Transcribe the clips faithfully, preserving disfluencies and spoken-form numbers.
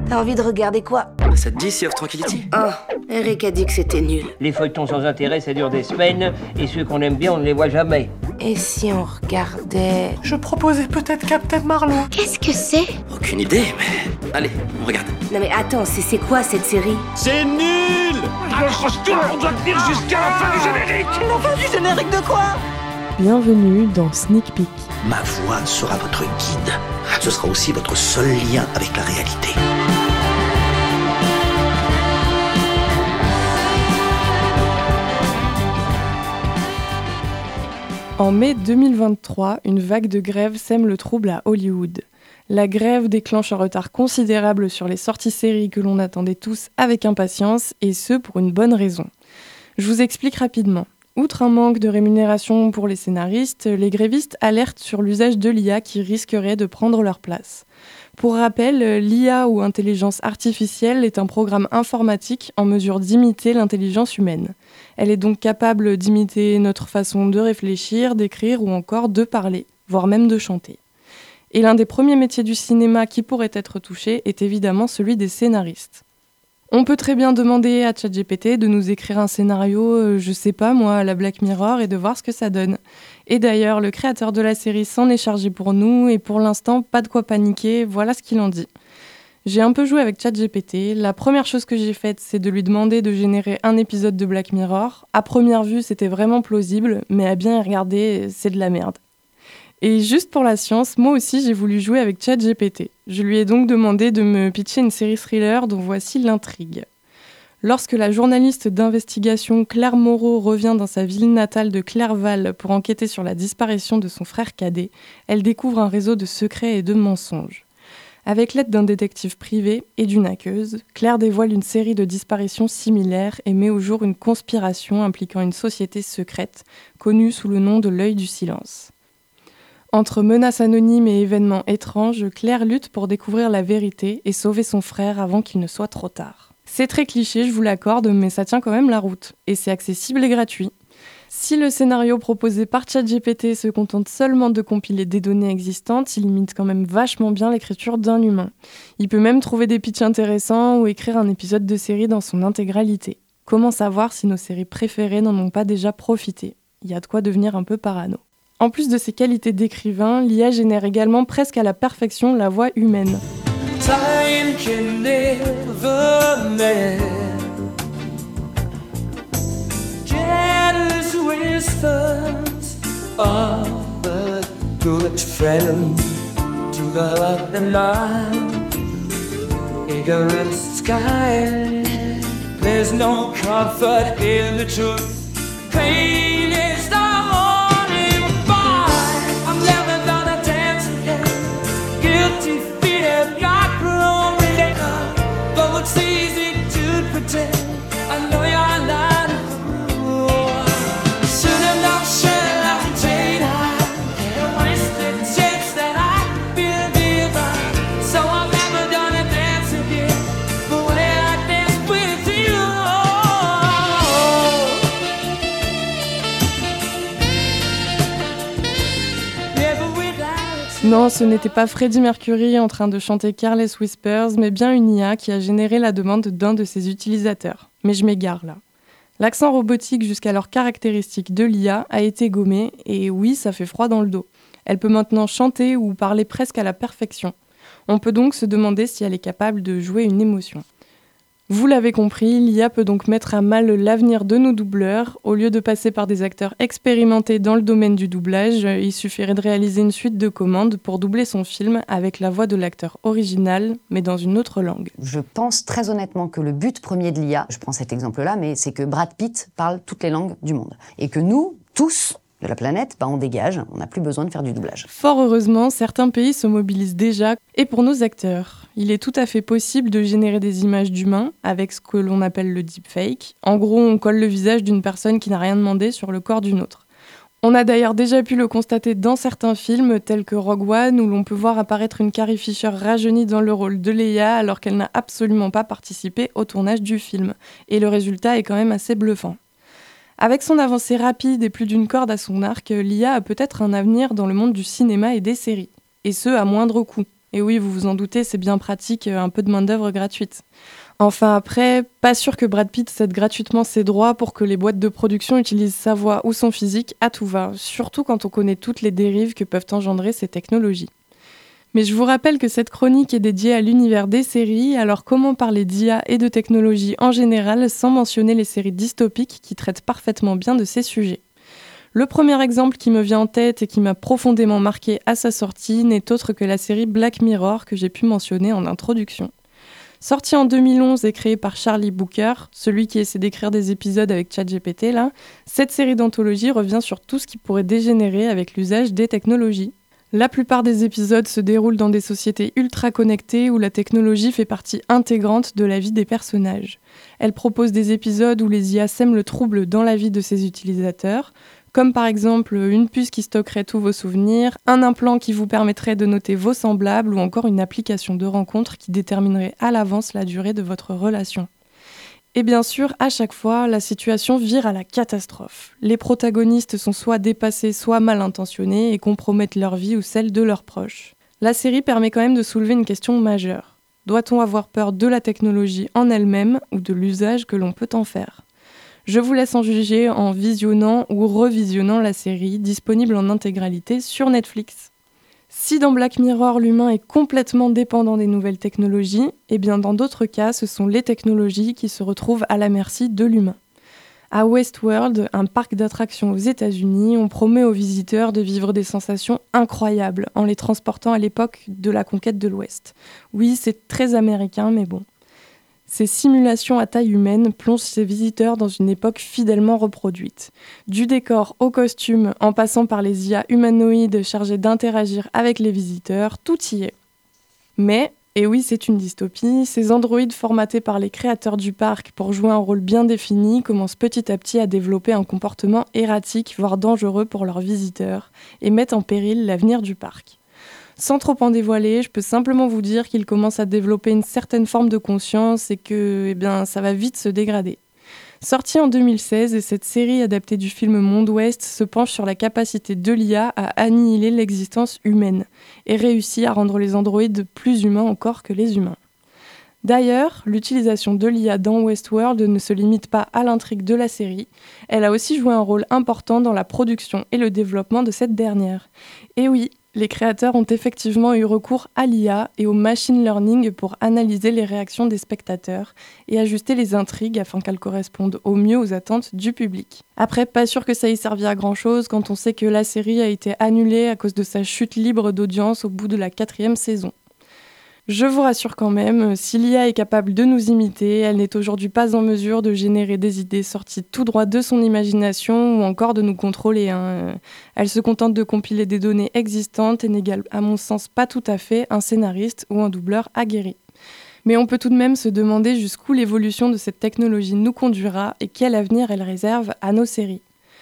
T'as envie de regarder quoi? Ça te dit Sea of Tranquility? Oh, Eric a dit que c'était nul. Les feuilletons sans intérêt, ça dure des semaines, et ceux qu'on aime bien, on ne les voit jamais. Et si on regardait... Je proposais peut-être Captain Marlowe. Qu'est-ce que c'est? Aucune idée, mais... Allez, on regarde. Non mais attends, c'est, c'est quoi cette série? C'est nul! Accroche-toi, on doit tenir jusqu'à la fin du générique! La fin du générique de quoi? Bienvenue dans Sneak Peek. Ma voix sera votre guide. Ce sera aussi votre seul lien avec la réalité. En mai deux mille vingt-trois, une vague de grève sème le trouble à Hollywood. La grève déclenche un retard considérable sur les sorties séries que l'on attendait tous avec impatience, et ce pour une bonne raison. Je vous explique rapidement. Outre un manque de rémunération pour les scénaristes, les grévistes alertent sur l'usage de l'I A qui risquerait de prendre leur place. Pour rappel, l'I A ou intelligence artificielle est un programme informatique en mesure d'imiter l'intelligence humaine. Elle est donc capable d'imiter notre façon de réfléchir, d'écrire ou encore de parler, voire même de chanter. Et l'un des premiers métiers du cinéma qui pourrait être touché est évidemment celui des scénaristes. On peut très bien demander à ChatGPT de nous écrire un scénario, euh, je sais pas moi, à la Black Mirror et de voir ce que ça donne. Et d'ailleurs, le créateur de la série s'en est chargé pour nous et pour l'instant, pas de quoi paniquer, voilà ce qu'il en dit. J'ai un peu joué avec ChatGPT. La première chose que j'ai faite, c'est de lui demander de générer un épisode de Black Mirror. À première vue, c'était vraiment plausible, mais à bien y regarder, c'est de la merde. Et juste pour la science, moi aussi j'ai voulu jouer avec ChatGPT. Je lui ai donc demandé de me pitcher une série thriller dont voici l'intrigue. Lorsque la journaliste d'investigation Claire Moreau revient dans sa ville natale de Clerval pour enquêter sur la disparition de son frère cadet, elle découvre un réseau de secrets et de mensonges. Avec l'aide d'un détective privé et d'une hackeuse, Claire dévoile une série de disparitions similaires et met au jour une conspiration impliquant une société secrète, connue sous le nom de l'œil du silence. Entre menaces anonymes et événements étranges, Claire lutte pour découvrir la vérité et sauver son frère avant qu'il ne soit trop tard. C'est très cliché, je vous l'accorde, mais ça tient quand même la route. Et c'est accessible et gratuit. Si le scénario proposé par ChatGPT se contente seulement de compiler des données existantes, il imite quand même vachement bien l'écriture d'un humain. Il peut même trouver des pitchs intéressants ou écrire un épisode de série dans son intégralité. Comment savoir si nos séries préférées n'en ont pas déjà profité? Il y a de quoi devenir un peu parano. En plus de ses qualités d'écrivain, l'I A génère également presque à la perfection la voix humaine. Time can never mend. Jealous whispers of a good friend to the night. Ignorance sky. There's no comfort in the truth. Pain is the guilty feet have got grown later, though it's easy to pretend I know you're not soon enough, shall I take a wasted chance that I've been given. So I've never done a dance again the way I dance with you. Non, ce n'était pas Freddie Mercury en train de chanter Careless Whispers, mais bien une I A qui a généré la demande d'un de ses utilisateurs. Mais je m'égare là. L'accent robotique jusqu'alors caractéristique de l'I A a été gommé, et oui, ça fait froid dans le dos. Elle peut maintenant chanter ou parler presque à la perfection. On peut donc se demander si elle est capable de jouer une émotion. Vous l'avez compris, l'I A peut donc mettre à mal l'avenir de nos doubleurs. Au lieu de passer par des acteurs expérimentés dans le domaine du doublage, il suffirait de réaliser une suite de commandes pour doubler son film avec la voix de l'acteur original, mais dans une autre langue. Je pense très honnêtement que le but premier de l'I A, je prends cet exemple-là, mais c'est que Brad Pitt parle toutes les langues du monde. Et que nous, tous, de la planète, bah on dégage, on n'a plus besoin de faire du doublage. Fort heureusement, certains pays se mobilisent déjà, et pour nos acteurs. Il est tout à fait possible de générer des images d'humains avec ce que l'on appelle le deepfake. En gros, on colle le visage d'une personne qui n'a rien demandé sur le corps d'une autre. On a d'ailleurs déjà pu le constater dans certains films tels que Rogue One, où l'on peut voir apparaître une Carrie Fisher rajeunie dans le rôle de Leia alors qu'elle n'a absolument pas participé au tournage du film. Et le résultat est quand même assez bluffant. Avec son avancée rapide et plus d'une corde à son arc, l'I A a peut-être un avenir dans le monde du cinéma et des séries. Et ce, à moindre coût. Et oui, vous vous en doutez, c'est bien pratique, un peu de main-d'œuvre gratuite. Enfin après, pas sûr que Brad Pitt cède gratuitement ses droits pour que les boîtes de production utilisent sa voix ou son physique à tout va, surtout quand on connaît toutes les dérives que peuvent engendrer ces technologies. Mais je vous rappelle que cette chronique est dédiée à l'univers des séries, alors comment parler d'I A et de technologie en général sans mentionner les séries dystopiques qui traitent parfaitement bien de ces sujets ? Le premier exemple qui me vient en tête et qui m'a profondément marqué à sa sortie n'est autre que la série Black Mirror que j'ai pu mentionner en introduction. Sortie en deux mille onze et créée par Charlie Brooker, celui qui essaie d'écrire des épisodes avec ChatGPT, là, cette série d'anthologie revient sur tout ce qui pourrait dégénérer avec l'usage des technologies. La plupart des épisodes se déroulent dans des sociétés ultra connectées où la technologie fait partie intégrante de la vie des personnages. Elle propose des épisodes où les I A sèment le trouble dans la vie de ses utilisateurs, comme par exemple une puce qui stockerait tous vos souvenirs, un implant qui vous permettrait de noter vos semblables ou encore une application de rencontre qui déterminerait à l'avance la durée de votre relation. Et bien sûr, à chaque fois, la situation vire à la catastrophe. Les protagonistes sont soit dépassés, soit mal intentionnés et compromettent leur vie ou celle de leurs proches. La série permet quand même de soulever une question majeure. Doit-on avoir peur de la technologie en elle-même ou de l'usage que l'on peut en faire ? Je vous laisse en juger en visionnant ou revisionnant la série, disponible en intégralité sur Netflix. Si dans Black Mirror, l'humain est complètement dépendant des nouvelles technologies, eh bien dans d'autres cas, ce sont les technologies qui se retrouvent à la merci de l'humain. À Westworld, un parc d'attractions aux États-Unis, on promet aux visiteurs de vivre des sensations incroyables en les transportant à l'époque de la conquête de l'Ouest. Oui, c'est très américain, mais bon. Ces simulations à taille humaine plongent ces visiteurs dans une époque fidèlement reproduite. Du décor au costume, en passant par les I A humanoïdes chargés d'interagir avec les visiteurs, tout y est. Mais, et oui c'est une dystopie, ces androïdes formatés par les créateurs du parc pour jouer un rôle bien défini commencent petit à petit à développer un comportement erratique, voire dangereux pour leurs visiteurs, et mettent en péril l'avenir du parc. Sans trop en dévoiler, je peux simplement vous dire qu'ils commencent à développer une certaine forme de conscience et que eh bien, ça va vite se dégrader. Sortie en deux mille seize, cette série adaptée du film Monde Ouest se penche sur la capacité de l'I A à annihiler l'existence humaine et réussit à rendre les androïdes plus humains encore que les humains. D'ailleurs, l'utilisation de l'I A dans Westworld ne se limite pas à l'intrigue de la série, elle a aussi joué un rôle important dans la production et le développement de cette dernière. Et oui, les créateurs ont effectivement eu recours à l'I A et au machine learning pour analyser les réactions des spectateurs et ajuster les intrigues afin qu'elles correspondent au mieux aux attentes du public. Après, pas sûr que ça ait servi à grand chose quand on sait que la série a été annulée à cause de sa chute libre d'audience au bout de la quatrième saison. Je vous rassure quand même, si l'I A est capable de nous imiter, elle n'est aujourd'hui pas en mesure de générer des idées sorties tout droit de son imagination ou encore de nous contrôler. Hein. Elle se contente de compiler des données existantes et n'égale à mon sens pas tout à fait un scénariste ou un doubleur aguerri. Mais on peut tout de même se demander jusqu'où l'évolution de cette technologie nous conduira et quel avenir elle réserve à nos séries.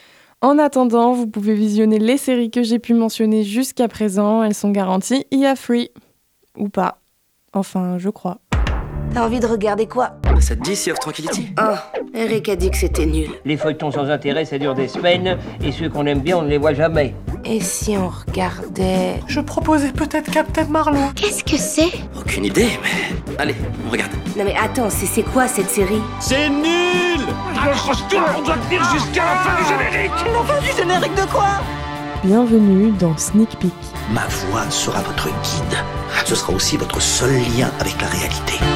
En attendant, vous pouvez visionner les séries que j'ai pu mentionner jusqu'à présent, elles sont garanties I A free. Ou pas. Enfin, je crois. T'as envie de regarder quoi? Ça te dit Sea of Tranquility? Oh, Eric a dit que c'était nul. Les feuilletons sans intérêt, ça dure des semaines, et ceux qu'on aime bien, on ne les voit jamais. Et si on regardait... Je proposais peut-être Captain Marlowe. Qu'est-ce que c'est? Aucune idée, mais... Allez, on regarde. Non mais attends, c'est, c'est quoi cette série? C'est nul! On doit tenir jusqu'à la fin du générique! La fin du générique de quoi? Bienvenue dans Sneak Peek. Ma voix sera votre guide. Ce sera aussi votre seul lien avec la réalité.